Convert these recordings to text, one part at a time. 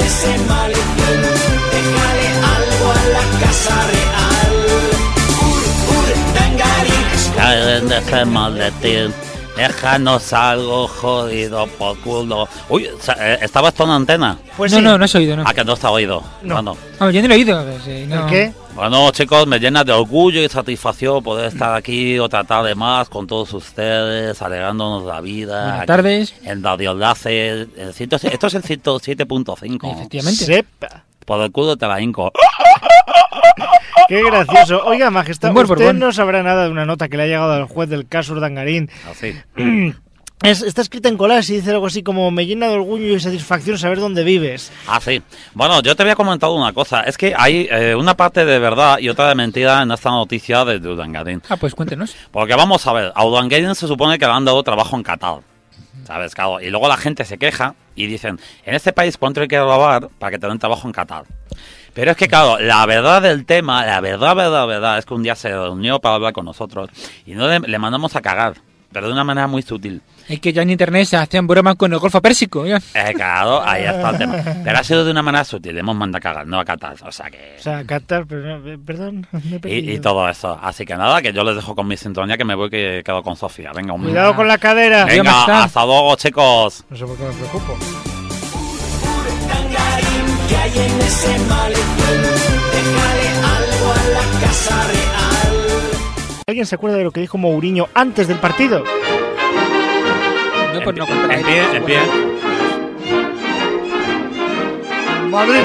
ese maletín, déjale algo a la casa real. Urdangarín. Caen de ese maletín, déjanos algo jodido por culo. Uy, ¿estaba esto en antena? Pues no has oído, ¿no? ¿A que no está oído? No. Bueno. Yo no lo he oído. No. ¿El qué? Bueno, chicos, me llena de orgullo y satisfacción poder estar aquí otra tarde más con todos ustedes, alegrándonos la vida. Buenas tardes. En Radio Enlace. Esto es el 107.5. Efectivamente. Sepa. Por el culo te la hinco. Qué gracioso. Oiga, Majestad, Un buen usted Borbón. no sabrá nada de una nota que le ha llegado al juez del caso Urdangarín. Así. Está escrita en collage y dice algo así como: me llena de orgullo y satisfacción saber dónde vives. Ah, sí. Bueno, yo te había comentado una cosa. Es que hay una parte de verdad y otra de mentira en esta noticia de Urdangarín. Pues cuéntenos. Porque vamos a ver, a Urdangarín se supone que le han dado trabajo en Qatar. ¿Sabes? Claro. Y luego la gente se queja y dicen: en este país, ¿cuánto hay que robar para que te den trabajo en Qatar? Pero es que, claro, la verdad del tema, la verdad, es que un día se reunió para hablar con nosotros y no le mandamos a cagar, pero de una manera muy sutil. Es que ya en internet se hacían bromas con el Golfo Pérsico. ¿Ya? Claro, ahí está el tema. Pero ha sido de una manera sutil, le hemos mandado a cagar, no a Qatar, o sea que... O sea, Qatar, pero no, perdón, me he perdido. Y todo eso. Así que nada, que yo les dejo con mi sintonía, que me voy, que quedo con Sofía. Venga, un Cuidado con la cadera. Venga, hasta luego, chicos. No sé por qué me preocupo. Urdangarín, que hay en ese maletín, déjale algo a la casa real. ¿Alguien se acuerda de lo que dijo Mourinho antes del partido? No, pues no En pie. Madrid,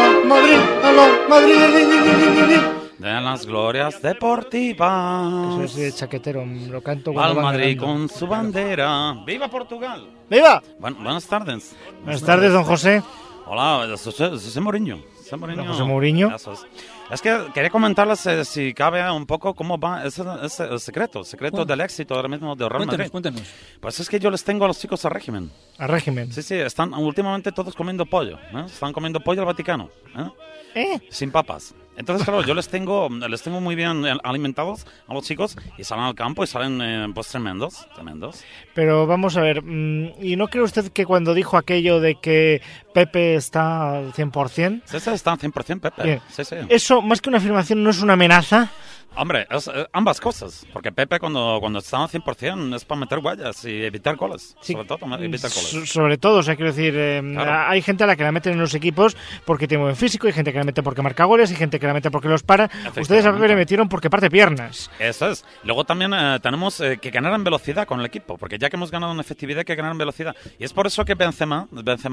Madrid. De las glorias deportivas. Eso es chaquetero, lo canto cuando Al van Madrid ganando. con su bandera. ¡Viva Portugal! ¡Viva! Buenas tardes. Buenas tardes, don José. Hola, es Mourinho. Don José Mourinho. Eso es que quería comentarles, si cabe, un poco cómo va ese secreto del éxito ahora mismo de Real Madrid. Cuéntanos. Pues es que yo les tengo a los chicos a régimen. A régimen. Sí, están últimamente todos comiendo pollo. Están comiendo pollo al Vaticano. Sin papas. Entonces, claro, yo les tengo muy bien alimentados a los chicos y salen al campo y salen pues tremendos. Pero vamos a ver, ¿y no cree usted que cuando dijo aquello de que Pepe está al 100%? Sí, está al 100% Pepe. Bien. Sí. ¿Eso, más que una afirmación, no es una amenaza? Hombre, ambas cosas. Porque Pepe cuando está al 100% es para meter huellas y evitar goles. Sí. Sobre todo evitar goles. Sobre todo, o sea, quiero decir, Claro. hay gente a la que la meten en los equipos porque tiene buen físico, hay gente que la mete porque marca goles, hay gente que la mete porque los para. Ustedes a Pepe le metieron porque parte piernas. Eso es. Luego también tenemos que ganar en velocidad con el equipo, porque ya que hemos ganado en efectividad hay que ganar en velocidad. Y es por eso que Benzema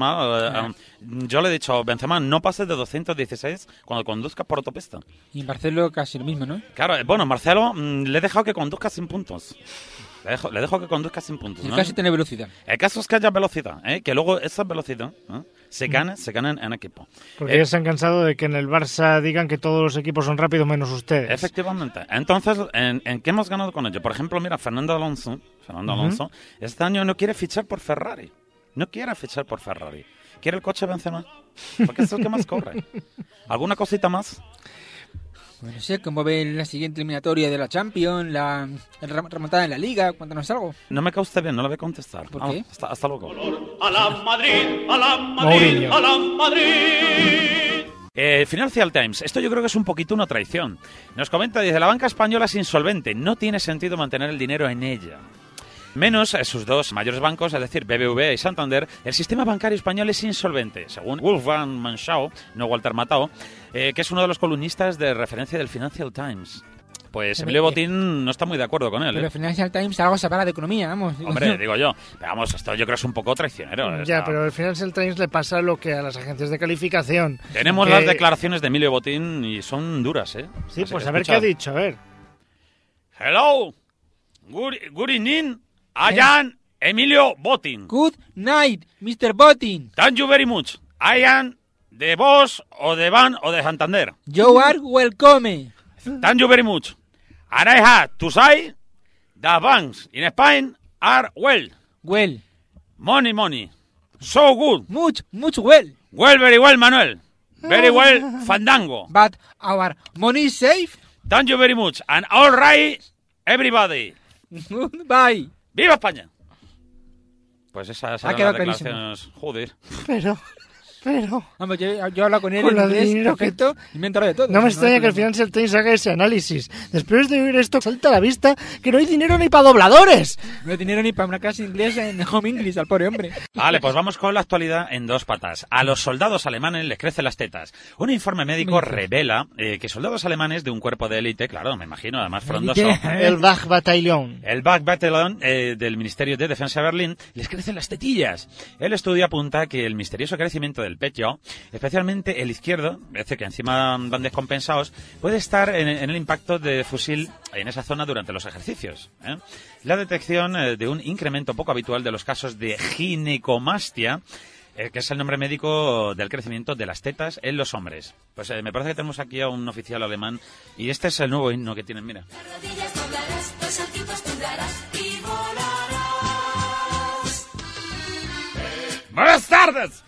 yo le he dicho, Benzema, no pases de 216 cuando conduzcas por autopista. Y en Barcelona casi lo mismo, ¿no? Claro, bueno, Marcelo, le he dejado que conduzca sin puntos. Le dejo que conduzca sin puntos. El ¿no? caso es tener velocidad. El caso es que haya velocidad, que luego esa velocidad se gane en equipo. Porque ya se han cansado de que en el Barça digan que todos los equipos son rápidos menos ustedes. Efectivamente. Entonces, ¿en qué hemos ganado con ello? Por ejemplo, mira, Fernando Alonso, este año no quiere fichar por Ferrari. Quiere el coche Benzema, porque es el que más corre. ¿Alguna cosita más? Bueno, sé cómo ven la siguiente eliminatoria de la Champions, la remontada en la Liga. Cuéntanos algo. No me cae usted bien, no le voy a contestar. ¿Por qué? Hasta luego. A la Madrid, Mourinho. a la Madrid. Financial Times, esto yo creo que es un poquito una traición. Nos comenta, dice, la banca española es insolvente, no tiene sentido mantener el dinero en ella. Menos sus dos mayores bancos, es decir, BBVA y Santander, el sistema bancario español es insolvente, según Wolfgang Manschau, no Walter Matthau, que es uno de los columnistas de referencia del Financial Times. Pues Emilio Botín no está muy de acuerdo con él. Pero el Financial Times algo sabrá de economía, vamos. Hombre, digo yo. Pero vamos, esto yo creo que es un poco traicionero. Ya, pero al Financial Times le pasa lo que a las agencias de calificación. Tenemos que... las declaraciones de Emilio Botín y son duras, ¿eh? Sí, así pues que a ver escucha. qué ha dicho, a ver. Hello, good evening, I am Emilio Botín. Good night, Mr. Botín. Thank you very much. I am de Bosch o de Van o de Santander. You are welcome. Thank you very much. And I have to say that banks in Spain are well. Well. Money. So good. Much well. Well, very well, Manuel. Very well, Fandango. But our money is safe. Thank you very much. And all right, everybody. Bye. ¡Viva España! Pues esas Ha eran quedado las declaraciones. Joder. Pero... Pero... Vamos, yo hablo con él Con en la inglés dinero perfecto y me he enterado de todo. No me hay extraña que el problema. Financial Times haga ese análisis. Después de oír esto, salta a la vista que no hay dinero ni para dobladores. No hay dinero ni para una clase de inglés en Home English al pobre hombre. Vale, pues vamos con la actualidad en dos patas. A los soldados alemanes les crecen las tetas. Un informe médico revela que soldados alemanes de un cuerpo de élite, claro, me imagino, además frondoso, El Wachbataillon. el Wachbataillon del Ministerio de Defensa de Berlín, les crecen las tetillas. El estudio apunta que el misterioso crecimiento del pecho, especialmente el izquierdo, es decir, que encima van descompensados, puede estar en el impacto de fusil en esa zona durante los ejercicios. La detección de un incremento poco habitual de los casos de ginecomastia, que es el nombre médico del crecimiento de las tetas en los hombres. Pues me parece que tenemos aquí a un oficial alemán y este es el nuevo himno que tienen, mira. Las rodillas doblarás, dos saltitos tú darás y volarás. ¡Buenas tardes!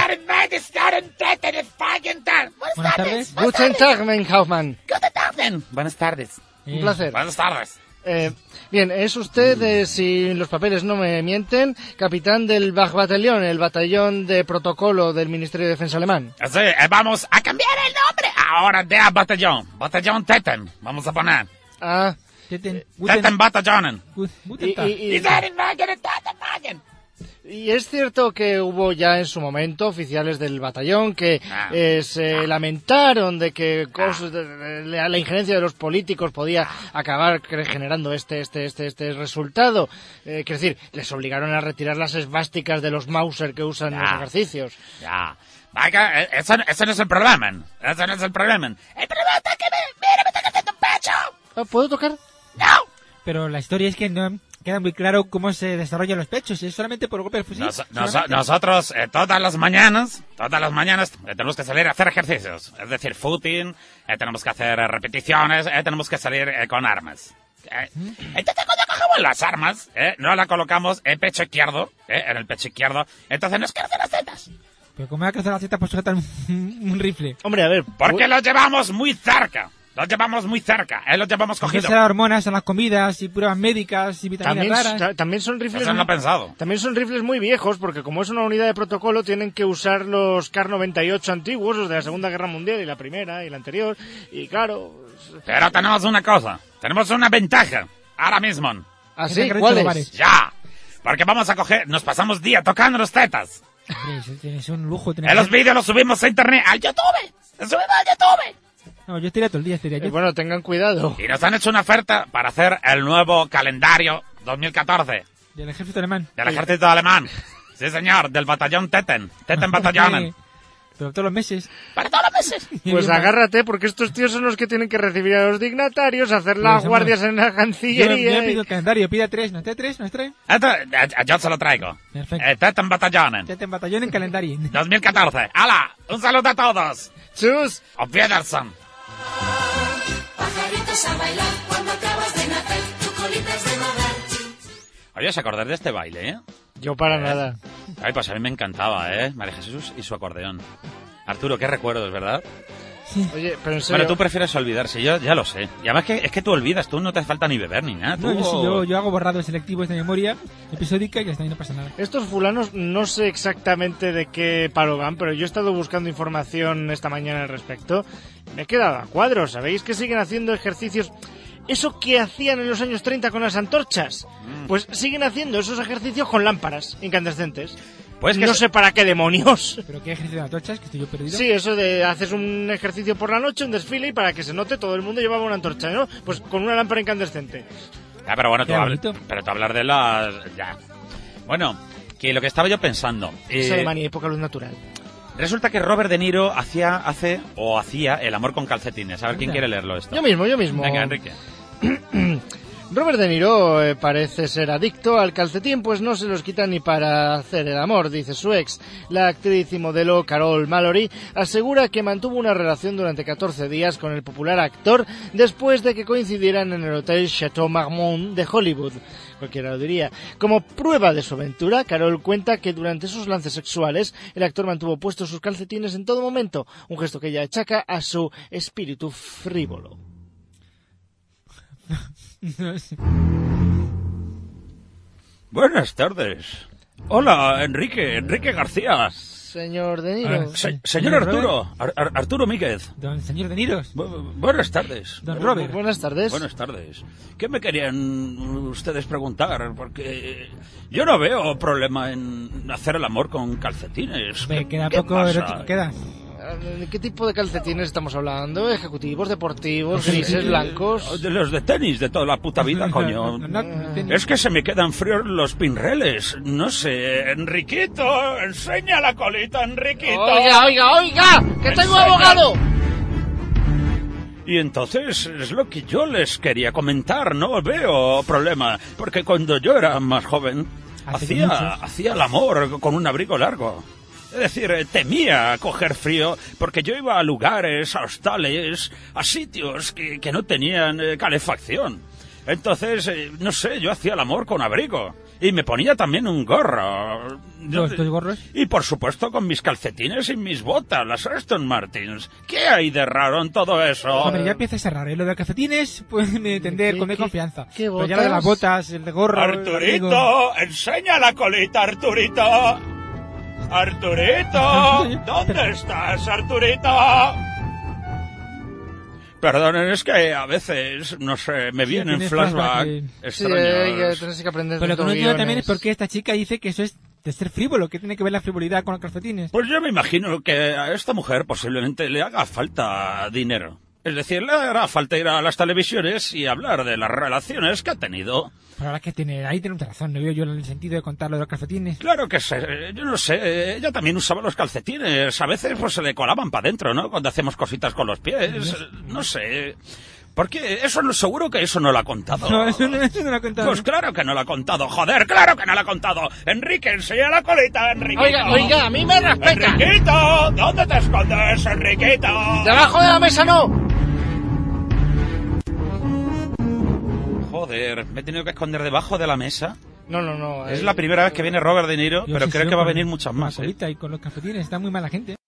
Buenas tardes. Guten Tag, mein Kaufmann. Buenas tardes. Un placer. Buenas tardes. Bien, es usted, si los papeles no me mienten, capitán del Wachbataillon, el batallón de protocolo del Ministerio de Defensa alemán. Sí, vamos a cambiar el nombre ahora de batallón. Batallón Tetten. Vamos a poner. Ah, Tetten Batallonen. y es cierto que hubo ya en su momento oficiales del batallón que se lamentaron de que la injerencia de los políticos podía acabar generando este resultado. Quiero decir, les obligaron a retirar las esvásticas de los Mauser que usan en los ejercicios. Ya. Vaya, eso no es el problema. Eso no es el problema. El problema es que me está creciendo un pecho. ¿Puedo tocar? No. Pero la historia es que no queda muy claro cómo se desarrollan los pechos. Es solamente por golpe de fusil. Nosotros todas las mañanas tenemos que salir a hacer ejercicios. Es decir, footing, tenemos que hacer repeticiones, tenemos que salir con armas. Entonces cuando cogemos las armas, no la colocamos en pecho izquierdo, en el pecho izquierdo, entonces nos crecen las tetas. Pero ¿cómo va a crecer la teta por sujetar un rifle? Hombre, a ver. Porque los llevamos muy cerca. Los llevamos cogidos. Son las hormonas, son las comidas y pruebas médicas y vitaminas raras. También son rifles. Eso no lo he pensado. También son rifles muy viejos, porque como es una unidad de protocolo, tienen que usar los Kar 98 antiguos, los de la Segunda Guerra Mundial y la primera y la anterior. Y claro. Pero tenemos una cosa. Tenemos una ventaja. Ahora mismo. ¿Ah, ¿Qué sí? te han ¿Cuál dicho es? los Ya. Porque vamos a coger. Nos pasamos día tocando las tetas. Hombre, es un lujo tener... En los vídeos los subimos a internet. ¡Al YouTube! ¡Los subimos al YouTube! No, yo estaría todo el día, yo. Bueno, tengan cuidado. Y nos han hecho una oferta para hacer el nuevo calendario 2014 Del ejército alemán. del ejército alemán. Sí, señor, del batallón Tetten. Tetten Batallonen. Pero todos los meses. Para todos los meses. Pues agárrate, porque estos tíos son los que tienen que recibir a los dignatarios, hacer las Pues, guardias en la Yo Cancillería. pido el calendario, pida 3, ¿no trae 3? ¿Nos trae? Yo se lo traigo. Perfecto. Tetten Batallonen. Teten batallón en calendario. 2014. ¡Hala! ¡Un saludo a todos! ¡Chus! ¡Auf Wiedersehen! Pajaritos a bailar cuando acabas de nacer, tu colita es de mover. Oye, ¿os acordáis de este baile, Yo para nada. Ay, pues a mí me encantaba, María Jesús y su acordeón. Arturo, qué recuerdos, ¿verdad? Oye, pero en serio. Bueno, tú prefieres olvidarse, yo ya lo sé. Y además es que tú olvidas, tú no te hace falta ni beber ni nada. No, Tú... yo hago borrados selectivos de memoria episódica y hasta ahí no pasa nada. Estos fulanos no sé exactamente de qué palo van, pero yo he estado buscando información esta mañana al respecto. Me he quedado a cuadros. ¿Sabéis que siguen haciendo ejercicios? Eso que hacían en los años 30 con las antorchas. Pues siguen haciendo esos ejercicios con lámparas incandescentes. Pues que no sé para qué demonios. ¿Pero qué ejercicio de antorchas? Que estoy yo perdido. Sí, eso de haces un ejercicio por la noche, un desfile, y para que se note todo el mundo llevaba una antorcha, ¿no? Pues con una lámpara incandescente. Pero bueno, tú Qué hablas, bonito. pero tú hablar de las... Ya. Bueno, que lo que estaba yo pensando... Es Alemania, época luz natural. Resulta que Robert De Niro hacía el amor con calcetines. A ver, ¿quién quiere leerlo esto? Yo mismo. Venga, Enrique. Robert De Niro parece ser adicto al calcetín, pues no se los quita ni para hacer el amor, dice su ex. La actriz y modelo Carol Mallory asegura que mantuvo una relación durante 14 días con el popular actor después de que coincidieran en el hotel Chateau Marmont de Hollywood. Cualquiera lo diría. Como prueba de su aventura, Carol cuenta que durante esos lances sexuales el actor mantuvo puestos sus calcetines en todo momento, un gesto que ella achaca a su espíritu frívolo. No sé. Buenas tardes. Hola, Enrique García. señor De Niro. Señor Arturo, Arturo Míguez. Don señor De Niro. Buenas tardes. Don Robert. Buenas tardes. Buenas tardes. ¿Qué me querían ustedes preguntar? Porque yo no veo problema en hacer el amor con calcetines. Me queda ¿Qué poco pasa? erótico, queda. ¿De qué tipo de calcetines estamos hablando? ¿Ejecutivos, deportivos, grises, blancos? De los de tenis de toda la puta vida, coño. Es que se me quedan fríos los pinreles. No sé, Enriquito, enseña la colita, Enriquito. Oiga, que tengo abogado. Y entonces es lo que yo les quería comentar, no veo problema, porque cuando yo era más joven hacía el amor con un abrigo largo. Es decir, temía coger frío porque yo iba a lugares, a hostales, a sitios que no tenían calefacción. Entonces, no sé, yo hacía el amor con abrigo. Y me ponía también un gorro. ¿Dos gorros? Y por supuesto con mis calcetines y mis botas, las Aston Martins. ¿Qué hay de raro en todo eso? Hombre, ya empieza a ser raro. Lo de calcetines pueden entender con confianza. ¿Qué Pero ya lo de las botas, el de gorro... Arturito, enseña la colita, Arturito. Arturito, ¿dónde estás, Arturito? Perdonen, es que a veces, no sé, me vienen flashback extraños. Tienes que aprender. Pero lo que no entiendo también es por qué esta chica dice que eso es de ser frívolo, que tiene que ver la frivolidad con los calcetines. Pues yo me imagino que a esta mujer posiblemente le haga falta dinero. Es decir, le hará falta ir a las televisiones y hablar de las relaciones que ha tenido. Pero ahora que ahí tiene mucha razón, no veo yo el sentido de contar lo de los calcetines. Claro que sé, yo no sé, ella también usaba los calcetines, a veces pues se le colaban para adentro, ¿no? Cuando hacemos cositas con los pies, no sé. Porque eso no, seguro que eso no lo ha contado. No, eso no lo ha contado. Pues claro que no lo ha contado, joder, claro que no lo ha contado. Enrique, enseña la colita, Enriquito. Oiga, a mí me respeta. Enriquito, ¿dónde te escondes, Enriquito? Debajo de la mesa no. Joder, me he tenido que esconder debajo de la mesa. No. Es la primera vez que viene Robert De Niro, pero creo que va a venir muchas más. Con la colita y con los calcetines, está muy mala gente.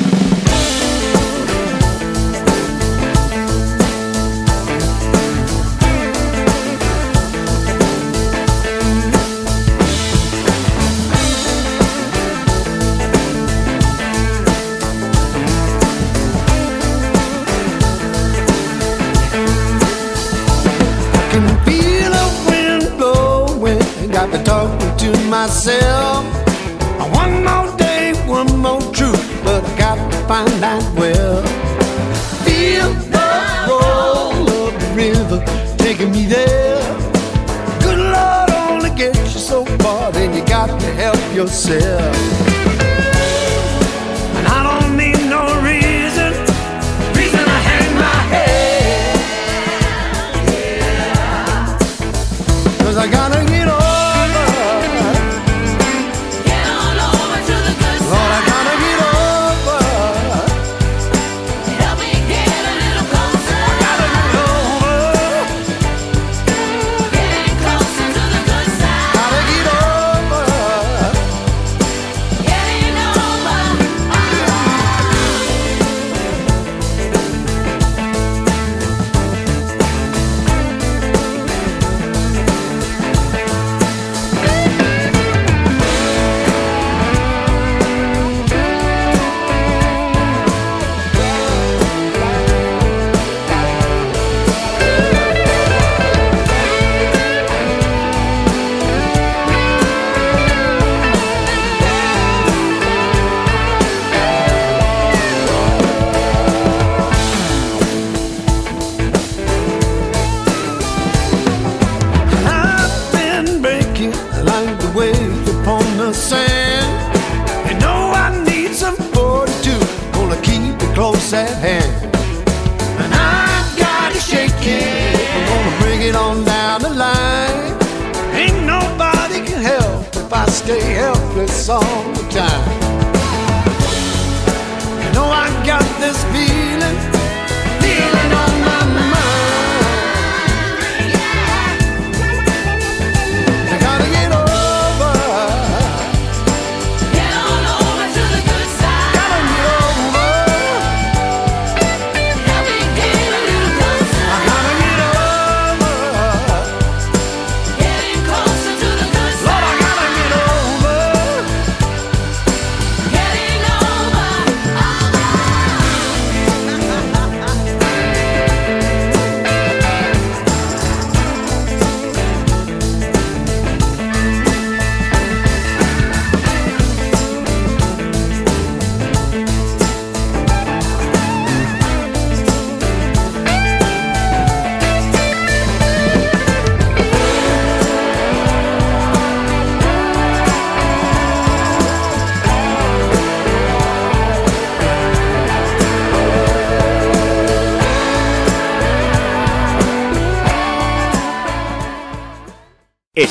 Got to talking to myself. One more day, one more truth, but I got to find out where. Feel the roll of the river taking me there. Good Lord only gets you so far, then you got to help yourself. And I don't need no reason I hang my head. 'Cause I gotta get on. Close at hand, and I've got to shake it. I'm gonna bring it on down the line. Ain't nobody can help if I stay helpless all the time. You know I got this feeling on my mind. I gotta get over. Get on over to the good side. Gotta get over. Help me get a little closer. I gotta get over. Getting closer to the good Lord, I side. gotta get over.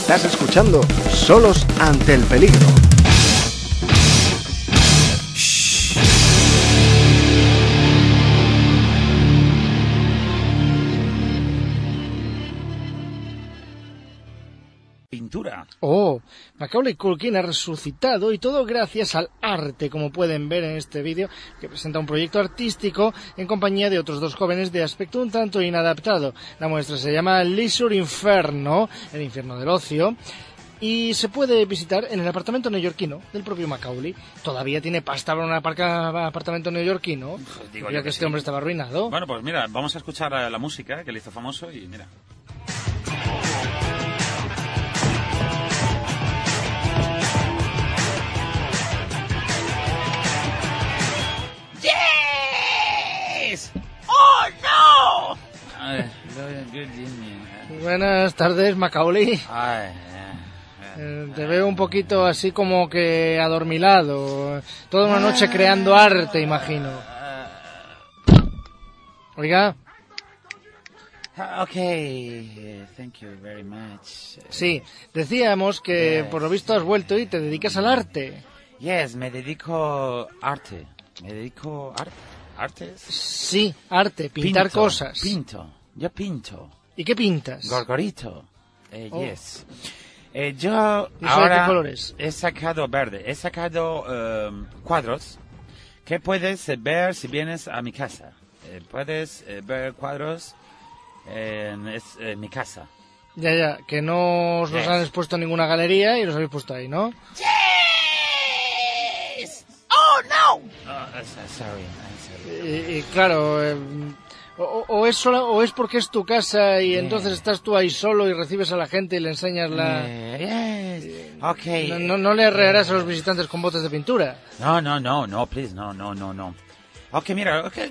Estás escuchando Solos ante el peligro. Pintura. Oh, Macaulay Culkin ha resucitado y todo gracias al arte, como pueden ver en este vídeo, que presenta un proyecto artístico en compañía de otros dos jóvenes de aspecto un tanto inadaptado. La muestra se llama Leisure Inferno, el infierno del ocio, y se puede visitar en el apartamento neoyorquino del propio Macaulay. Todavía tiene pasta para un apartamento neoyorquino, Digo ya yo que que este sí. hombre estaba arruinado. Bueno, pues mira, vamos a escuchar la música que le hizo famoso y mira. Yes! Oh no! Buenas tardes, Macaulay. Ay, Te veo un poquito así como que adormilado. Toda una noche creando arte, imagino. Oiga, Okay, thank you very much. sí, decíamos que por lo visto has vuelto y te dedicas al arte. Yes, me dedico arte. Me dedico artes. Sí, arte, pintar Pinto, cosas. Pinto. Yo pinto. ¿Y qué pintas? Gorgorito. Oh. Yes. Yo ¿Y eso de ahora qué colores? he sacado verde. He sacado cuadros que puedes ver si vienes a mi casa. Puedes ver cuadros en mi casa. Ya, que no os los Yes. han expuesto en ninguna galería y los habéis puesto ahí, ¿no? Yes! Oh no! Sorry, I'm sorry. Y claro, o es porque es tu casa y entonces estás tú ahí solo y recibes a la gente y le enseñas la... Yes. Okay. No le arrearás a los visitantes con botes de pintura. No, please, no. Ok, mira, okay.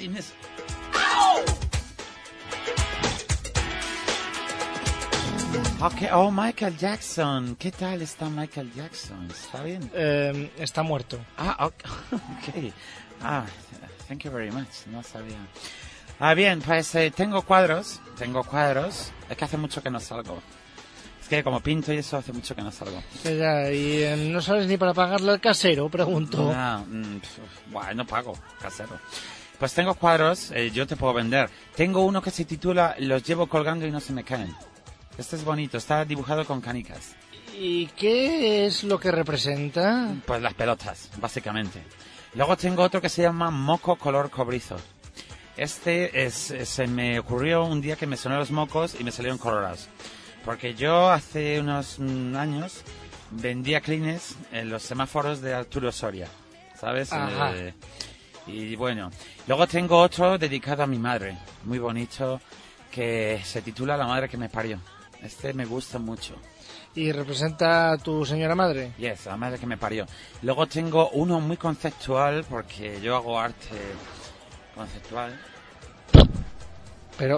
Ok, oh, Michael Jackson. ¿Qué tal está Michael Jackson? ¿Está bien? Está muerto. Ok. Thank you very much. No sabía. Bien, pues tengo cuadros. Es que hace mucho que no salgo. Es que como pinto y eso hace mucho que no salgo. Ya, y no sabes ni para pagarle al casero, pregunto. No pago, casero. Pues tengo cuadros, yo te puedo vender. Tengo uno que se titula Los llevo colgando y no se me caen. Este es bonito, está dibujado con canicas. ¿Y qué es lo que representa? Pues las pelotas, básicamente. Luego tengo otro que se llama Moco color cobrizo. Se me ocurrió un día que me sonaron los mocos y me salieron colorados. Porque yo hace unos años vendía clines en los semáforos de Arturo Soria, ¿sabes? Ajá. Y bueno, luego tengo otro dedicado a mi madre, muy bonito, que se titula La madre que me parió. Este me gusta mucho. ¿Y representa a tu señora madre? Yes, la madre que me parió. Luego tengo uno muy conceptual, porque yo hago arte conceptual. Pero...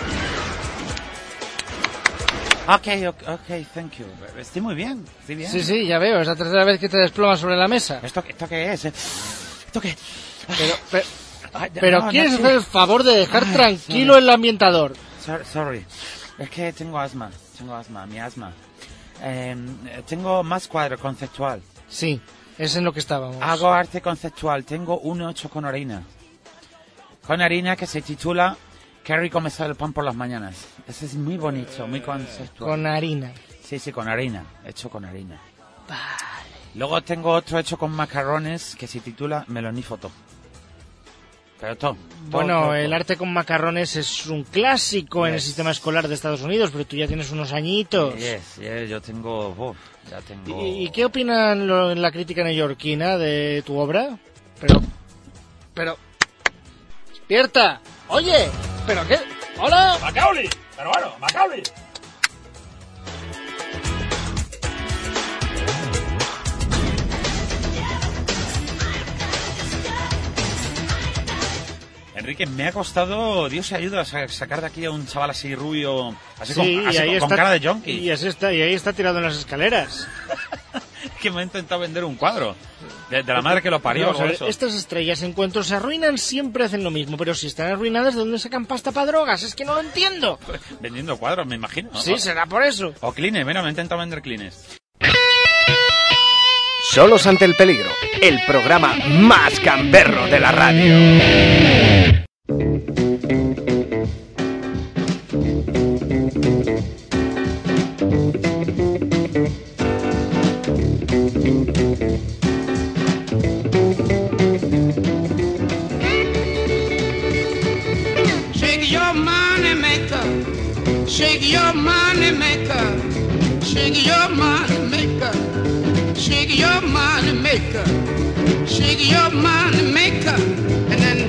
Ok, thank you. Estoy muy bien, estoy bien. Sí, ya veo, es la tercera vez que te desplomas sobre la mesa. ¿Esto qué es? ¿Esto qué? Pero No, ¿quieres no, hacer el favor de dejar tranquilo el ambientador? Sorry. Es que tengo mi asma. Tengo más cuadro conceptual. Sí, es en lo que estábamos. Hago arte conceptual. Tengo uno hecho con harina. Con harina que se titula Qué rico me sale el pan por las mañanas. Ese es muy bonito, muy conceptual. Con harina. Sí, con harina. Hecho con harina. Vale. Luego tengo otro hecho con macarrones que se titula Melonífoto. Pero todo. Bueno, el arte con macarrones es un clásico en el sistema escolar de Estados Unidos, pero tú ya tienes unos añitos. Yes, yo tengo... ya tengo... ¿Y qué opinan la crítica neoyorquina de tu obra? Pero... ¡Despierta! ¡Oye! ¿Pero qué? ¡Hola! ¡Macaulay! Pero bueno, Macaulay. Enrique, me ha costado, Dios se ayuda, a sacar de aquí a un chaval así rubio, así con cara de junkie. Y ahí está tirado en las escaleras. que me ha intentado vender un cuadro. De la madre que lo parió. Vamos a ver, eso. estas estrellas, en cuanto se arruinan, siempre hacen lo mismo. Pero si están arruinadas, ¿de dónde sacan pasta para drogas? Es que no lo entiendo. Vendiendo cuadros, me imagino. Sí, será por eso. O clines, mira, me ha intentado vender clines. Solos ante el peligro, el programa más gamberro de la radio. Shake your money maker, shake your money maker, shake your money maker, shake your money maker, shake your money maker, and then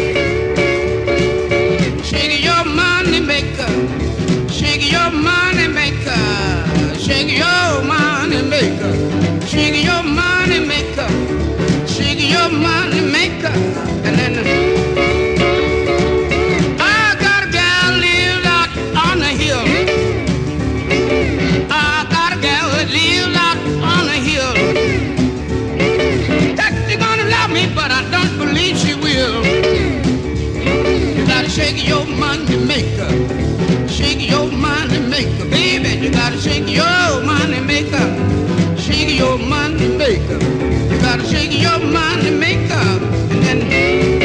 shake your money maker, shake your money maker, shake your money maker, shake your money maker, shake your money maker, and then. But I don't believe she will. You gotta shake your money maker, shake your money maker, baby. You gotta shake your money maker, shake your money maker. You gotta shake your money maker, and then.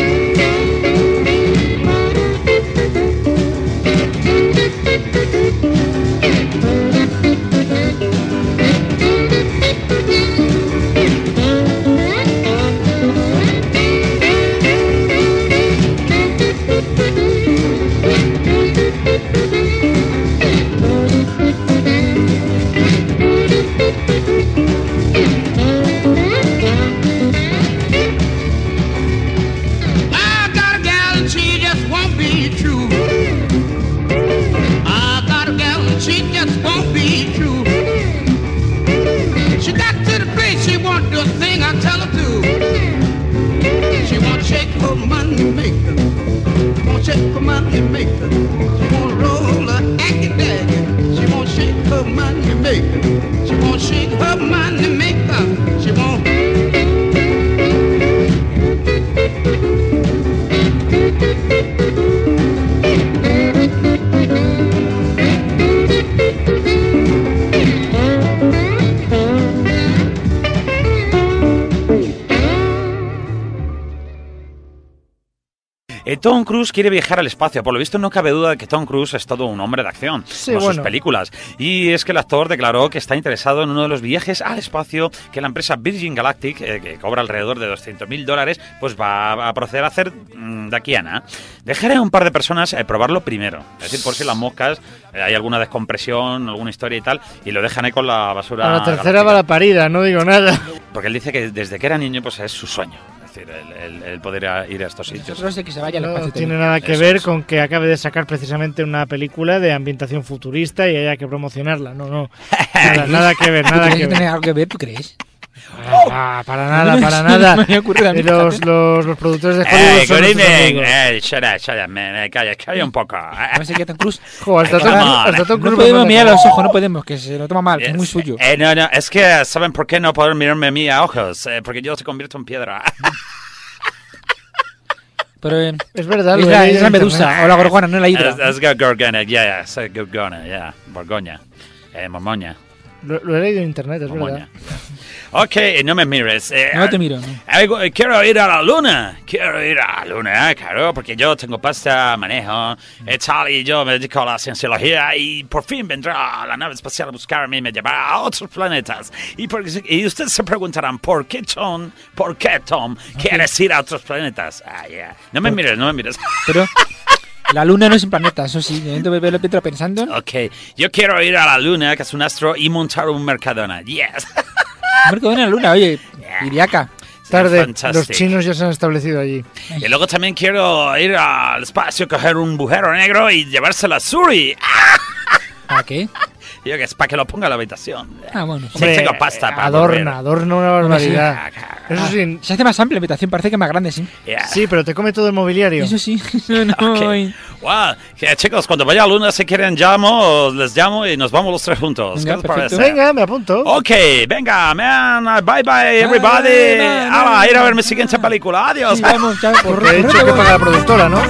Tom Cruise quiere viajar al espacio. Por lo visto no cabe duda de que Tom Cruise es todo un hombre de acción, sí, con bueno, sus películas. Y es que el actor declaró que está interesado en uno de los viajes al espacio que la empresa Virgin Galactic, que cobra alrededor de $200.000, pues va a proceder a hacer de aquí a nada. Dejaré a un par de personas probarlo primero. Es decir, por si las moscas hay alguna descompresión, alguna historia y tal, y lo dejan ahí con la basura. A la tercera galáctica. va la parida, no digo nada. Porque él dice que desde que era niño pues es su sueño. Es decir, el poder ir a estos sitios. Nosotros de que se vaya al No espacio tiene también. nada que Eso ver es. con que acabe de sacar precisamente una película de ambientación futurista y haya que promocionarla. No. Nada que ver, ¿Tú nada crees que que tiene ver. algo que ver? ¿Tú crees? Para nada. Me había ocurrido a mí, Los productores de Hollywood son Good nuestros evening. amigos. Shut up, man. Calla un poco. No sé qué Tom Cruise. Jo, hasta Come on. Tom No Cruise podemos me mirar a manda- los ojos, no podemos, que se lo toma mal, que es muy suyo. No, es que ¿saben por qué no poder mirarme a mí a ojos? Porque yo se convierto en piedra. Pero Es verdad, es lo he la, leído es la en medusa internet. o la gorgona, no la hidra. Es gorgona, yeah, es gorgona, yeah. Borgoña. Mormoña. Lo he leído en internet, es Mormoña. verdad. Ok, no me mires. No te miro. ¿No? Quiero ir a la luna. Claro, porque yo tengo pasta, manejo, tal, y yo me dedico a la cienciología y por fin vendrá la nave espacial a buscarme y me llevará a otros planetas. Y ustedes se preguntarán, ¿por qué, Tom, quieres ir a otros planetas? Yeah. No me mires. Pero la luna no es un planeta, eso sí. De momento me lo pensando. Ok, yo quiero ir a la luna, que es un astro, y montar un Mercadona. Yes. Mercadona en la luna, oye, Iriaca. Tarde, Fantastic. los chinos ya se han establecido allí. Y luego también quiero ir al espacio, coger un agujero negro y llevárselo a Suri. ¿Para qué? Yo que es para que lo ponga en la habitación. Ah, bueno. Sí, tengo pasta para adorna una barbaridad. volver. Eso sí, Se hace más amplia la habitación, parece que más grande, sí. Yeah. sí, pero te come todo el mobiliario. Eso sí. No. Okay. Guau, chicos, cuando vaya a Luna, si quieren les llamo y nos vamos los tres juntos. Venga, ¿Qué os perfecto. parece? Venga, me apunto. Ok, venga, man, bye bye everybody. A ir a ver mi siguiente película. Adiós. Sí, vamos, chao, Porque he dicho que paga la productora, ¿no?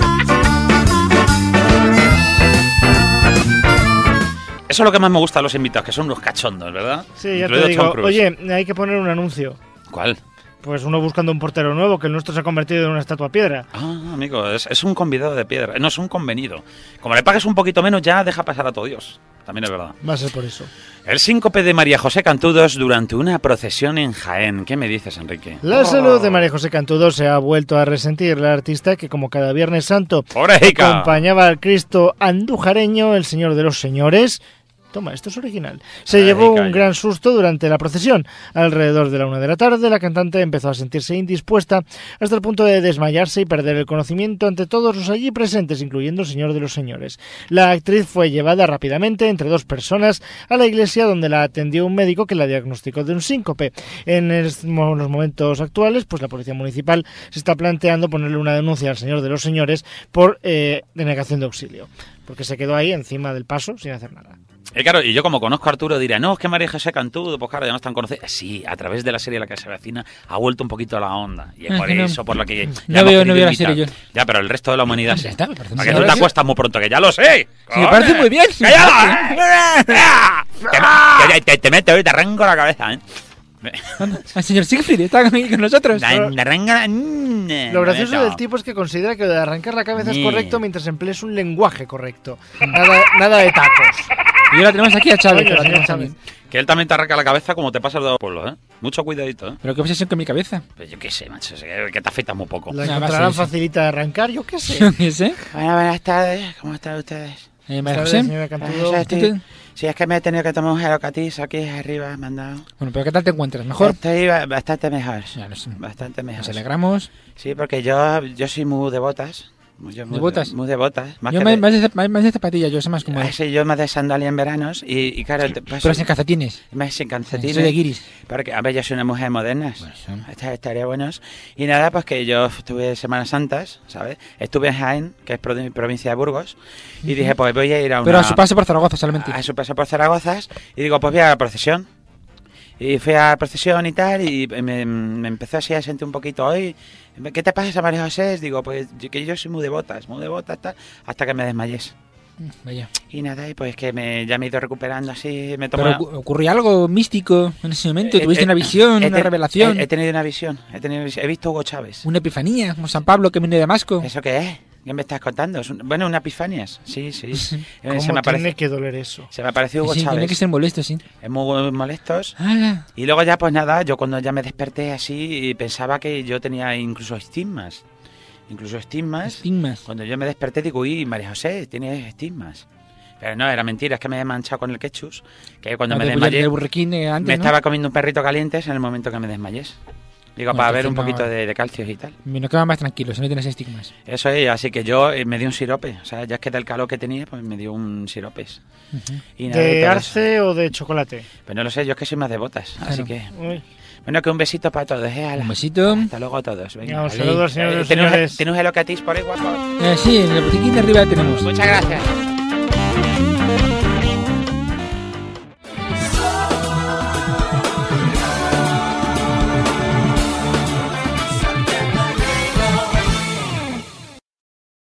Eso es lo que más me gusta de los invitados, que son unos cachondos, ¿verdad? Sí, ya Incluido te digo. Tom Cruise. Oye, hay que poner un anuncio. ¿Cuál? Pues uno buscando un portero nuevo, que el nuestro se ha convertido en una estatua piedra. Ah, amigo, es un convidado de piedra. No es un convenido. Como le pagues un poquito menos, ya deja pasar a todo Dios. También es verdad. Va a ser por eso. El síncope de María José Cantudos durante una procesión en Jaén. ¿Qué me dices, Enrique? La salud de María José Cantudo se ha vuelto a resentir. La artista que, como cada Viernes Santo, ¡Orejica! acompañaba al Cristo andujareño, el Señor de los Señores. Toma, esto es original. Se llevó un gran susto durante la procesión. Alrededor de la 1 de la tarde, la cantante empezó a sentirse indispuesta hasta el punto de desmayarse y perder el conocimiento ante todos los allí presentes, incluyendo el Señor de los Señores. La actriz fue llevada rápidamente entre dos personas a la iglesia, donde la atendió un médico que la diagnosticó de un síncope. En los momentos actuales, pues la Policía Municipal se está planteando ponerle una denuncia al Señor de los Señores por denegación de auxilio, porque se quedó ahí encima del paso sin hacer nada. Y claro, y yo como conozco a Arturo dirá, no, es que María José Cantudo, pues claro, ya no es tan conocida. Sí, a través de la serie La que se avecina ha vuelto un poquito a la onda. Y es por no. eso por lo que No veo la serie yo. Ya, pero el resto de la humanidad sí. Ya está, me parece Porque muy tú te acuestas muy pronto, que ya lo sé. Sí, me parece muy bien. Te meto y te arranco la cabeza, ¿eh? El señor Siegfried está aquí con nosotros. Lo gracioso del tipo es que considera que lo de arrancar la cabeza es correcto mientras emplees un lenguaje correcto. Nada de tacos. Y ahora tenemos aquí a Chávez. Coño, que la señor tenemos Chávez. también. Que él también te arranca la cabeza como te pasa el de los pueblos, ¿eh? Mucho cuidadito, ¿eh? Pero qué obsesión con mi cabeza. Pues yo qué sé, macho, que te afeitas muy poco. La va a encontrarán ser eso. facilita de arrancar, yo qué sé. Yo qué sé. Bueno, buenas tardes, ¿cómo están ustedes? María ¿Sabes, José. señora Cantudo? Sí, es que me he tenido que tomar un gelocatiz aquí arriba, me han dado. Bueno, pero ¿qué tal te encuentras? ¿Mejor? Estoy bastante mejor, Ya lo sé. bastante mejor. Nos alegramos. Sí, porque yo soy muy de botas. ¿De botas? Muy de botas. Más Yo que más de zapatillas, yo sé más cómodo. sí, yo más de sandalia en veranos y claro, Pero sin calcetines. más sin calcetines. Soy de guiris. Porque, a ver, yo soy una mujer moderna. Bueno, sí. Estaría buenos. Y nada, pues que yo estuve Semanas Santas, ¿sabes? Estuve en Jaén, que es provincia de Burgos, y dije, pues voy a ir a una... Pero a su paso por Zaragoza solamente. A su paso por Zaragoza, y digo, pues voy a la procesión. Y fui a la procesión y tal, y me empezó así a sentir un poquito hoy. ¿Qué te pasa, María José? Digo, pues que yo soy muy de botas, tal, hasta que me desmayé. Vaya. Y nada, y pues que ya me he ido recuperando así, me Pero tomó... ocurrió algo místico en ese momento. ¿Tuviste una visión, una revelación? He tenido una visión, he visto a Hugo Chávez. Una epifanía, como San Pablo que vino de Damasco. ¿Eso qué es? ¿Qué me estás contando? Bueno, una epifanias, sí. ¿Cómo Se me tiene que doler eso? Se me apareció Hugo Sí, tiene Chávez. que ser molesto, sí. Es muy molestos. Ah, Y luego ya, pues nada, yo cuando ya me desperté así, pensaba que yo tenía incluso estigmas. estigmas. Cuando yo me desperté digo, uy, María José, tienes estigmas. Pero no, era mentira, es que me he manchado con el ketchup. Que cuando me desmayé, El burriquín antes, me ¿no? estaba comiendo un perrito caliente en el momento que me desmayé. Digo, Bueno, para ver un entonces poquito no- de calcios y tal. Me quedaba más tranquilo, si no tienes estigmas. Eso es, así que yo me di un sirope. O sea, ya es que del calor que tenía, pues me dio un siropes. Y nada, y ¿De todo eso. arce o de chocolate? Pues no lo sé, yo es que soy más de botas. Así que, Uy. bueno, que un besito para todos. Ala. Un besito. Hasta luego a todos. Venga. Un saludo al señor de los ¿Tienes señores. un gelocatis por ahí, guapo? Sí, en el botiquín de arriba tenemos. Muchas gracias.